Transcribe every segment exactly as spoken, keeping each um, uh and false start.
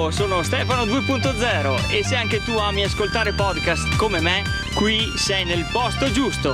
Ciao, sono Stefano due punto zero e se anche tu ami ascoltare podcast come me, qui sei nel posto giusto.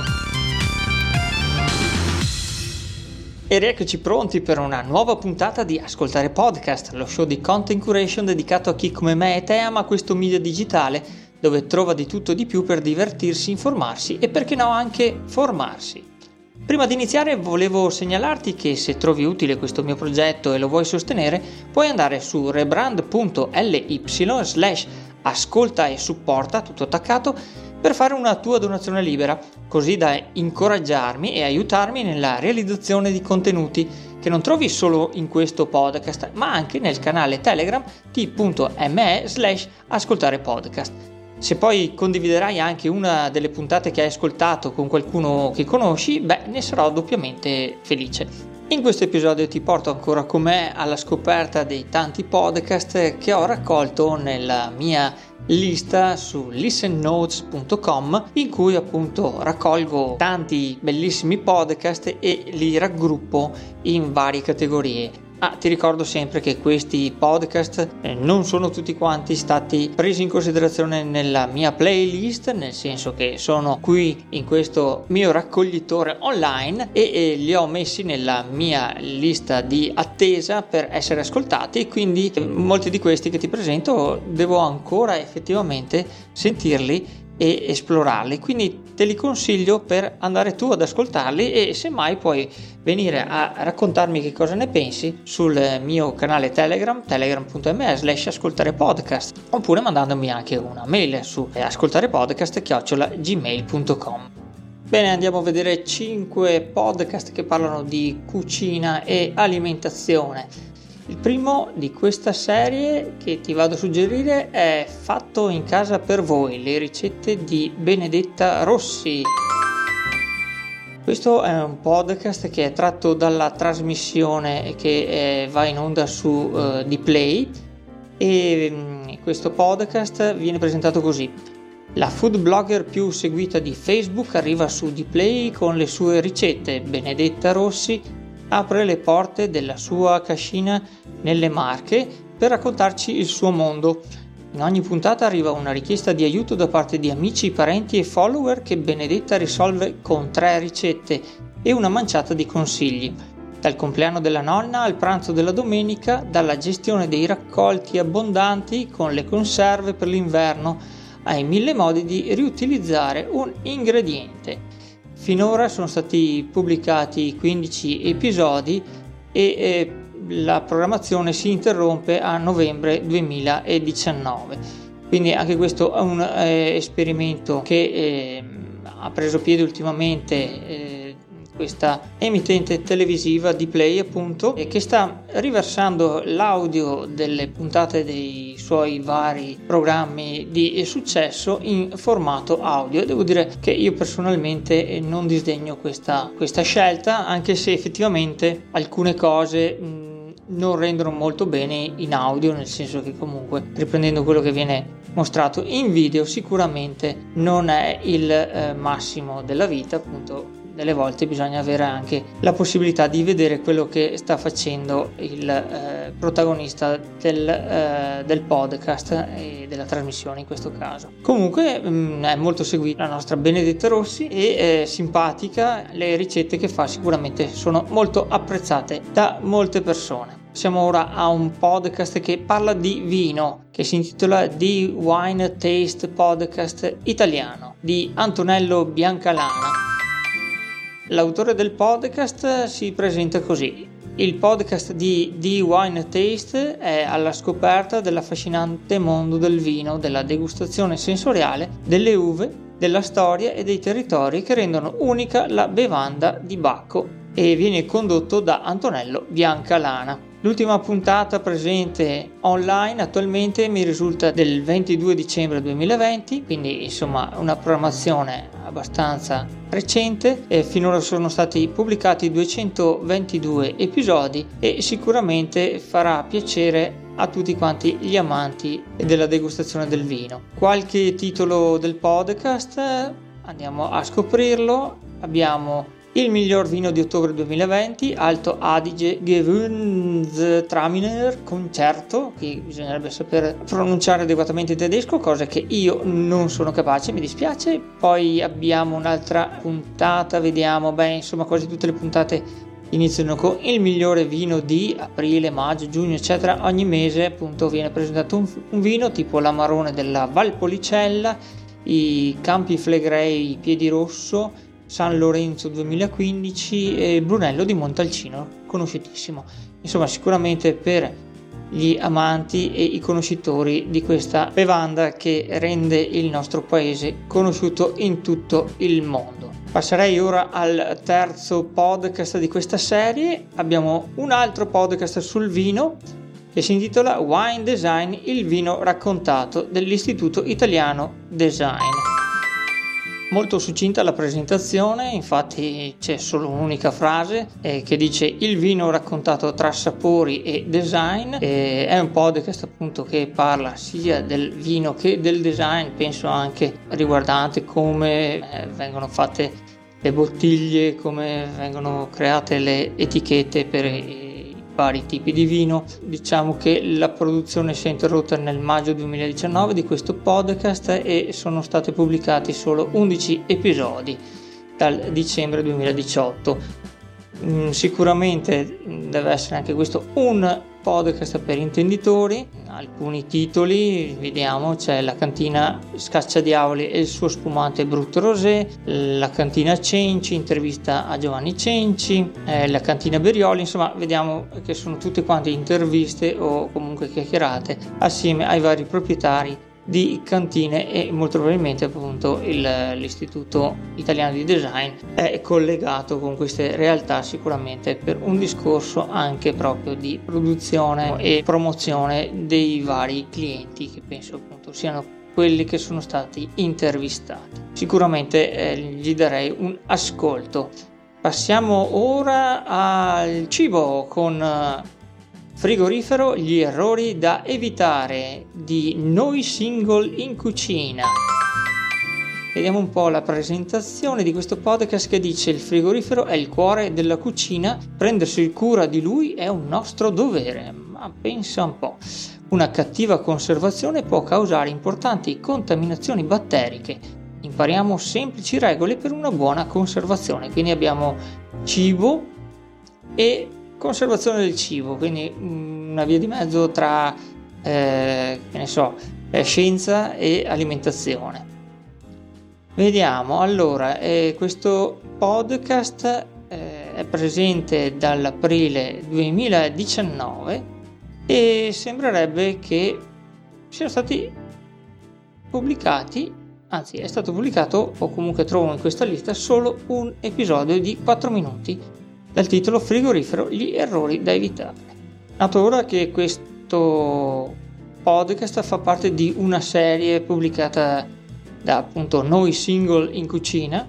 E rieccoci pronti per una nuova puntata di Ascoltare Podcast, lo show di content curation dedicato a chi come me e te ama questo media digitale dove trova di tutto e di più per divertirsi, informarsi e perché no anche formarsi. Prima di iniziare volevo segnalarti che se trovi utile questo mio progetto e lo vuoi sostenere, puoi andare su rebrand punto ly slash ascolta e supporta, tutto attaccato, per fare una tua donazione libera, così da incoraggiarmi e aiutarmi nella realizzazione di contenuti che non trovi solo in questo podcast, ma anche nel canale Telegram t.me slash ascoltare podcast. Se poi condividerai anche una delle puntate che hai ascoltato con qualcuno che conosci, beh, ne sarò doppiamente felice. In questo episodio ti porto ancora con me alla scoperta dei tanti podcast che ho raccolto nella mia lista su listen notes punto com, in cui appunto raccolgo tanti bellissimi podcast e li raggruppo in varie categorie. Ah, ti ricordo sempre che questi podcast eh, non sono tutti quanti stati presi in considerazione nella mia playlist, nel senso che sono qui in questo mio raccoglitore online e, e li ho messi nella mia lista di attesa per essere ascoltati, quindi eh, molti di questi che ti presento devo ancora effettivamente sentirli e esplorarli, quindi te li consiglio per andare tu ad ascoltarli e semmai puoi venire a raccontarmi che cosa ne pensi sul mio canale Telegram, telegram punto me slash ascoltare podcast, oppure mandandomi anche una mail su ascoltarepodcast chiocciola gmail punto com. Bene, andiamo a vedere cinque podcast che parlano di cucina e alimentazione. Il primo di questa serie che ti vado a suggerire è Fatto in casa per voi, le ricette di Benedetta Rossi. Questo è un podcast che è tratto dalla trasmissione che eh, va in onda su uh, Dplay e mh, questo podcast viene presentato così. La food blogger più seguita di Facebook arriva su Dplay con le sue ricette. Benedetta Rossi apre le porte della sua cascina nelle Marche per raccontarci il suo mondo. In ogni puntata arriva una richiesta di aiuto da parte di amici, parenti e follower che Benedetta risolve con tre ricette e una manciata di consigli. Dal compleanno della nonna al pranzo della domenica, dalla gestione dei raccolti abbondanti con le conserve per l'inverno, ai mille modi di riutilizzare un ingrediente. Finora sono stati pubblicati quindici episodi e eh, la programmazione si interrompe a novembre duemiladiciannove. Quindi anche questo è un eh, esperimento che eh, ha preso piede ultimamente eh, questa emittente televisiva Dplay appunto, e che sta riversando l'audio delle puntate dei suoi vari programmi di successo in formato audio. Devo dire che io personalmente non disdegno questa, questa scelta, anche se effettivamente alcune cose mh, non rendono molto bene in audio, nel senso che comunque riprendendo quello che viene mostrato in video sicuramente non è il eh, massimo della vita. Appunto, delle volte bisogna avere anche la possibilità di vedere quello che sta facendo il eh, protagonista del, eh, del podcast e della trasmissione in questo caso. Comunque mh, è molto seguita la nostra Benedetta Rossi e è simpatica, le ricette che fa sicuramente sono molto apprezzate da molte persone. Siamo ora a un podcast che parla di vino, che si intitola The Wine Taste Podcast Italiano di Antonello Biancalana. L'autore del podcast si presenta così. Il podcast di The Wine Taste è alla scoperta dell'affascinante mondo del vino, della degustazione sensoriale, delle uve, della storia e dei territori che rendono unica la bevanda di Bacco, e viene condotto da Antonello Biancalana. L'ultima puntata presente online attualmente mi risulta del ventidue dicembre duemilaventi, quindi insomma una programmazione abbastanza recente, e finora sono stati pubblicati duecentoventidue episodi e sicuramente farà piacere a tutti quanti gli amanti della degustazione del vino. Qualche titolo del podcast, andiamo a scoprirlo. Abbiamo il miglior vino di ottobre duemilaventi, Alto Adige Gewürztraminer Concerto, che bisognerebbe saper pronunciare adeguatamente in tedesco, cosa che io non sono capace, mi dispiace. Poi abbiamo un'altra puntata, vediamo, beh insomma quasi tutte le puntate iniziano con il migliore vino di aprile, maggio, giugno eccetera. Ogni mese appunto viene presentato un, un vino tipo l'Amarone della Valpolicella, i Campi Flegrei Piedirosso, San Lorenzo duemilaquindici e Brunello di Montalcino, conosciutissimo. Insomma, sicuramente per gli amanti e i conoscitori di questa bevanda che rende il nostro paese conosciuto in tutto il mondo. Passerei ora al terzo podcast di questa serie. Abbiamo un altro podcast sul vino che si intitola Wine Design, il vino raccontato dell'Istituto Italiano Design. Molto succinta la presentazione, infatti c'è solo un'unica frase eh, che dice il vino raccontato tra sapori e design. Eh, è un podcast appunto che parla sia del vino che del design, penso anche riguardante come eh, vengono fatte le bottiglie, come vengono create le etichette per i vari tipi di vino. Diciamo che la produzione si è interrotta nel maggio duemiladiciannove di questo podcast e sono stati pubblicati solo undici episodi dal dicembre duemiladiciotto. Mm, sicuramente deve essere anche questo un podcast per intenditori. Alcuni titoli, vediamo, c'è la cantina Scacciadiavoli e il suo spumante Brut Rosé, la cantina Cenci, intervista a Giovanni Cenci, eh, la cantina Berioli. Insomma, vediamo che sono tutte quante interviste o comunque chiacchierate assieme ai vari proprietari di cantine e molto probabilmente appunto il, l'Istituto Italiano di Design è collegato con queste realtà sicuramente per un discorso anche proprio di produzione e promozione dei vari clienti che penso appunto siano quelli che sono stati intervistati. Sicuramente eh, gli darei un ascolto. Passiamo ora al cibo con frigorifero, gli errori da evitare di Noi Single in Cucina. Vediamo un po' la presentazione di questo podcast che dice: il frigorifero è il cuore della cucina, prendersi cura di lui è un nostro dovere. Ma pensa un po', una cattiva conservazione può causare importanti contaminazioni batteriche. Impariamo semplici regole per una buona conservazione. Quindi abbiamo cibo e conservazione del cibo, quindi una via di mezzo tra eh, che ne so, scienza e alimentazione. Vediamo, allora, eh, questo podcast eh, è presente dall'aprile duemiladiciannove e sembrerebbe che siano stati pubblicati, anzi è stato pubblicato, o comunque trovo in questa lista, solo un episodio di quattro minuti dal titolo Frigorifero, gli errori da evitare. Noto ora che questo podcast fa parte di una serie pubblicata da appunto Noi Single in Cucina,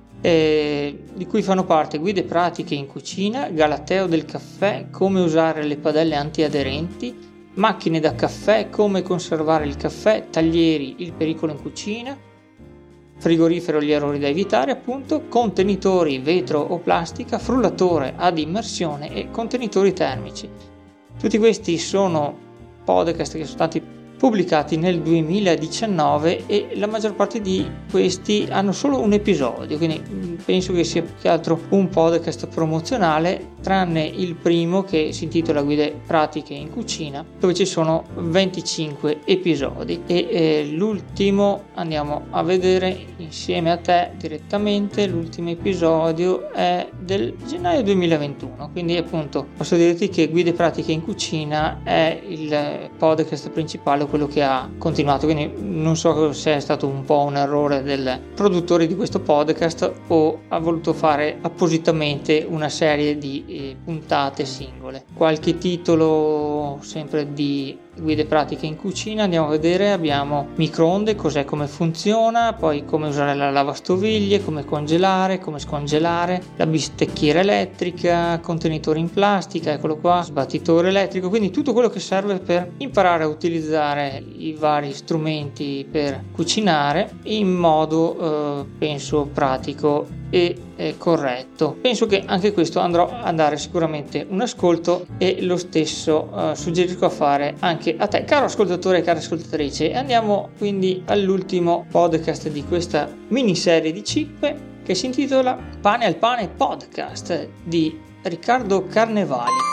eh, di cui fanno parte guide pratiche in cucina, Galateo del caffè, come usare le padelle antiaderenti, macchine da caffè, come conservare il caffè, taglieri, il pericolo in cucina, frigorifero, gli errori da evitare appunto, contenitori vetro o plastica, frullatore ad immersione e contenitori termici. Tutti questi sono podcast che sono stati pubblicati nel duemiladiciannove e la maggior parte di questi hanno solo un episodio, quindi penso che sia più che altro un podcast promozionale, tranne il primo che si intitola Guide pratiche in cucina, dove ci sono venticinque episodi, e eh, l'ultimo andiamo a vedere insieme a te direttamente. L'ultimo episodio è del gennaio duemilaventuno, quindi appunto posso dirti che Guide pratiche in cucina è il podcast principale, quello che ha continuato, quindi non so se è stato un po' un errore del produttore di questo podcast o ha voluto fare appositamente una serie di eh, puntate singole. Qualche titolo sempre di guide pratiche in cucina andiamo a vedere. Abbiamo microonde, cos'è, come funziona, poi come usare la lavastoviglie, come congelare, come scongelare, la bistecchiera elettrica, contenitori in plastica, eccolo qua, sbattitore elettrico, quindi tutto quello che serve per imparare a utilizzare i vari strumenti per cucinare in modo eh, penso pratico e eh, corretto. Penso che anche questo andrò a dare sicuramente un ascolto e lo stesso eh, suggerisco a fare anche a te, caro ascoltatore e cara ascoltatrice. Andiamo quindi all'ultimo podcast di questa miniserie di cinque che si intitola Pane al Pane Podcast di Riccardo Carnevali.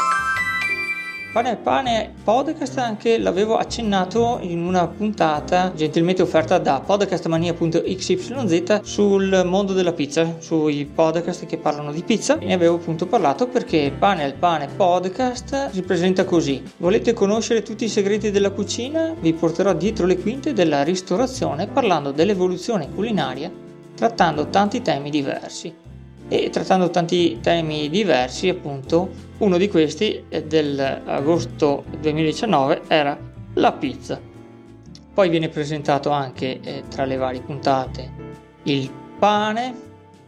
Pane al Pane Podcast anche l'avevo accennato in una puntata gentilmente offerta da podcastmania punto x y z sul mondo della pizza, sui podcast che parlano di pizza. Ne avevo appunto parlato perché Pane al Pane Podcast si presenta così: volete conoscere tutti i segreti della cucina? Vi porterò dietro le quinte della ristorazione parlando dell'evoluzione culinaria, trattando tanti temi diversi. E trattando tanti temi diversi, appunto, uno di questi dell'agosto duemiladiciannove era la pizza. Poi viene presentato anche eh, tra le varie puntate il pane,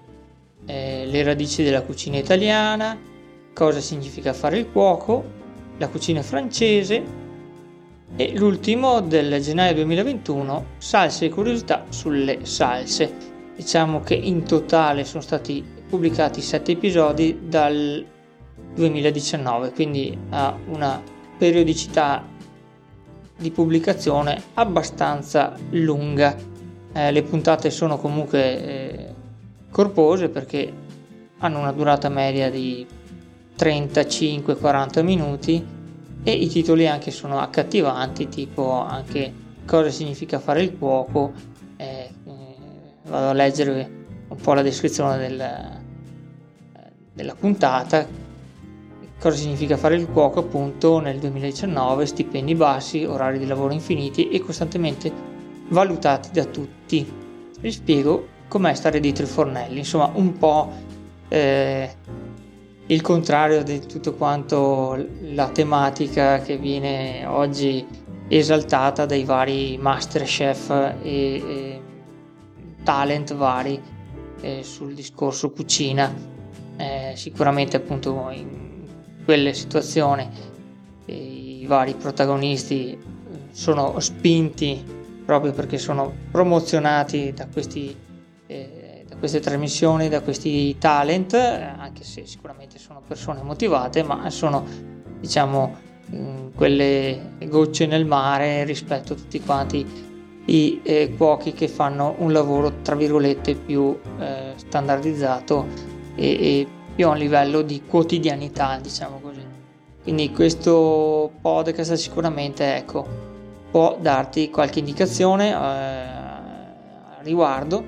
eh, le radici della cucina italiana, cosa significa fare il cuoco, la cucina francese e l'ultimo del gennaio duemilaventuno, salse e curiosità sulle salse. Diciamo che in totale sono stati pubblicati sette episodi dal duemiladiciannove, quindi ha una periodicità di pubblicazione abbastanza lunga. Eh, le puntate sono comunque eh, corpose perché hanno una durata media di trentacinque quaranta minuti e i titoli anche sono accattivanti, tipo anche cosa significa fare il cuoco. Eh, eh, vado a leggere un po' la descrizione del, della puntata. Cosa significa fare il cuoco appunto nel duemiladiciannove: stipendi bassi, orari di lavoro infiniti e costantemente valutati da tutti. Vi spiego com'è stare dietro i fornelli, insomma un po' eh, il contrario di tutto quanto la tematica che viene oggi esaltata dai vari masterchef e, e talent vari eh, sul discorso cucina. Eh, sicuramente appunto in quelle situazioni eh, i vari protagonisti sono spinti proprio perché sono promozionati da questi eh, da queste trasmissioni, da questi talent, eh, anche se sicuramente sono persone motivate, ma sono, diciamo, mh, quelle gocce nel mare rispetto a tutti quanti i eh, cuochi che fanno un lavoro tra virgolette più eh, standardizzato e, e più a un livello di quotidianità, diciamo così. Quindi questo podcast sicuramente, ecco, può darti qualche indicazione eh, a riguardo,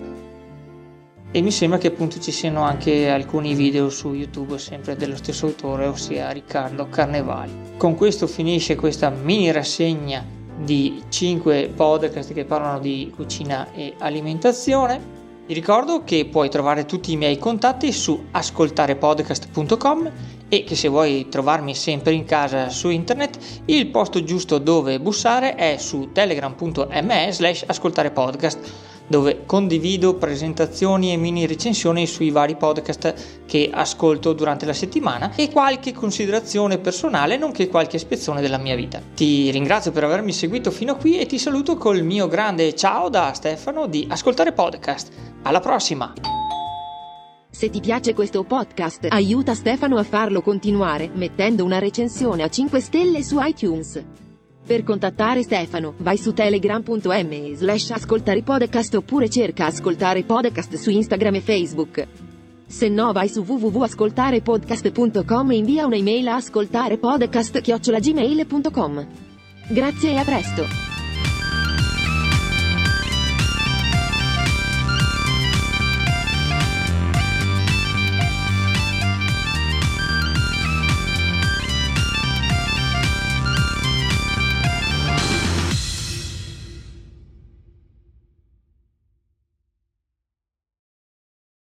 e mi sembra che appunto ci siano anche alcuni video su YouTube sempre dello stesso autore, ossia Riccardo Carnevali. Con questo finisce questa mini rassegna di cinque podcast che parlano di cucina e alimentazione. Ti ricordo che puoi trovare tutti i miei contatti su ascoltarepodcast punto com e che se vuoi trovarmi sempre in casa su internet, il posto giusto dove bussare è su telegram punto me slash ascoltarepodcast, dove condivido presentazioni e mini recensioni sui vari podcast che ascolto durante la settimana e qualche considerazione personale, nonché qualche ispezione della mia vita. Ti ringrazio per avermi seguito fino a qui e ti saluto col mio grande ciao da Stefano di Ascoltare Podcast. Alla prossima! Se ti piace questo podcast, aiuta Stefano a farlo continuare mettendo una recensione a cinque stelle su iTunes. Per contattare Stefano, vai su telegram punto me slash ascoltare podcast oppure cerca Ascoltare Podcast su Instagram e Facebook. Se no vai su w w w punto ascoltarepodcast punto com e invia un'email a ascoltarepodcast chiocciola gmail punto com. Grazie e a presto!